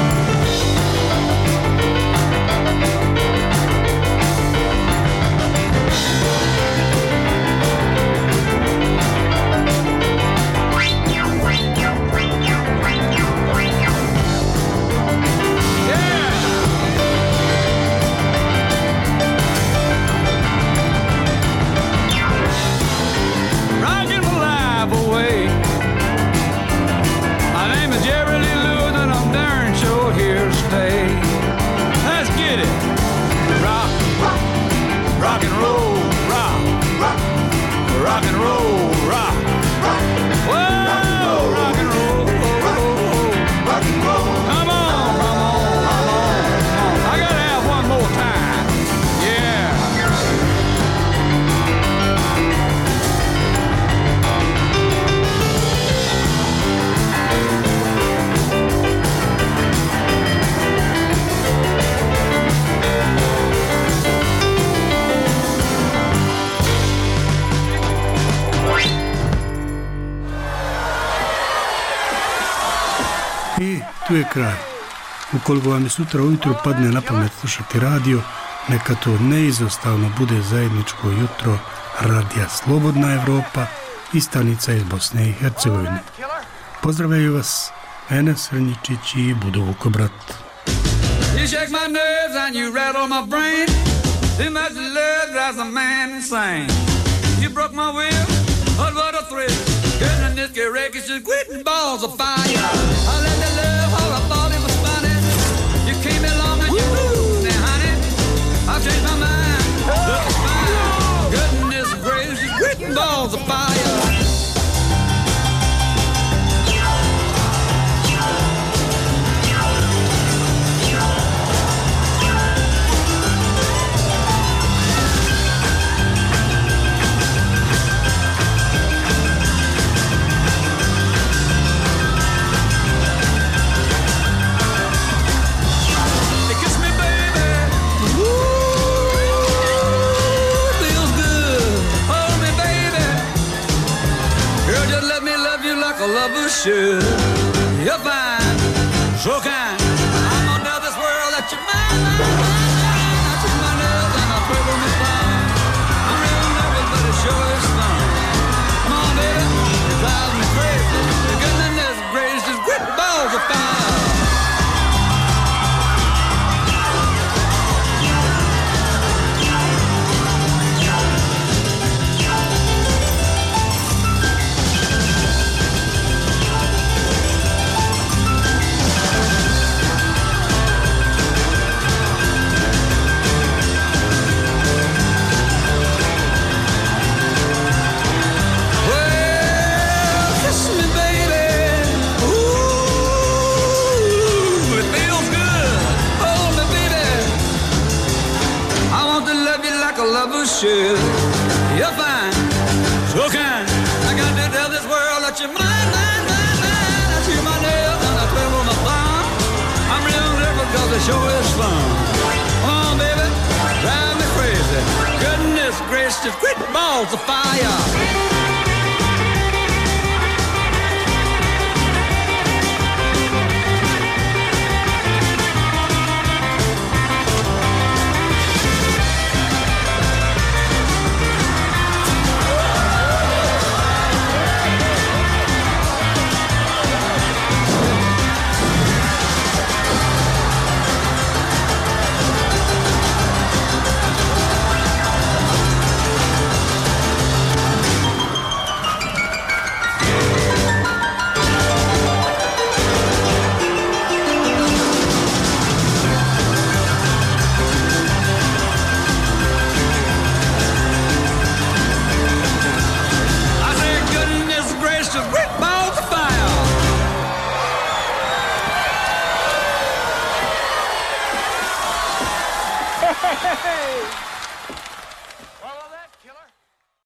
Rock and roll, rock. Whoa, rock and roll, rock and roll. Come on, come on, come on, come on. I gotta have one more time. Yeah.
I tu je kraj. Ukoliko vam je sutra ujutro padne na pamet slušati radio, neka to neizostavno bude zajedničko jutro radija Slobodna Evropa i stanica iz Bosne i Hercegovine. Pozdravljaju vas Enes Rnjičić i Budo Vukobrat.
You shake my nerves and you rattle my brain. Too much love drives a man insane. You broke my will, but what a thrill. Girl, in this wreck is just quitting balls of fire. I let the love all I thought it was funny. You came along and you moved now, honey. I've changed my mind. Look, it's fine. Goodness gracious, quitting balls of fire. A lover should. You're fine, so kind. I'm under this world that you're mine. I took my nails and I twiddle my thumb. I'm real nervous, but it sure is fun. Come on, baby, it drives me crazy. The goodness gracious, quit balls of fire. Should. You're fine, so kind. I got to tell this world that you're mine, mine, mine, mine. I chew my nails and I twiddle my thumb. I'm real nervous because it sure is fun. Come on, baby, drive me crazy. Goodness gracious, quit balls of fire.